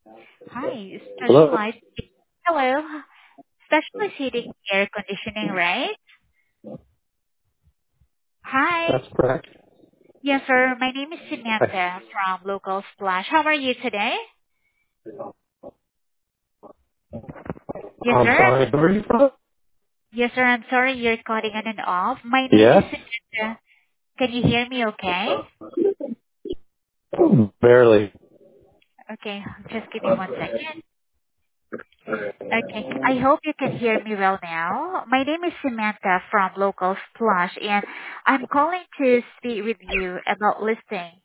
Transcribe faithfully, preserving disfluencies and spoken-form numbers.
Hi, Hello? specialized. Hello, specialized heating air conditioning, right? Hi. That's correct. Yes, sir. My name is I, Samantha from Local Splash. How are you today? Yes, I'm sir. sorry, where are you from? Yes, sir. I'm sorry you're cutting on and off. My name is Yes? Samantha. Can you hear me okay? Barely. Okay, just give me one second. Okay. I hope you can hear me well now. My name is Samantha from Local Splash, and I'm calling to speak with you about listing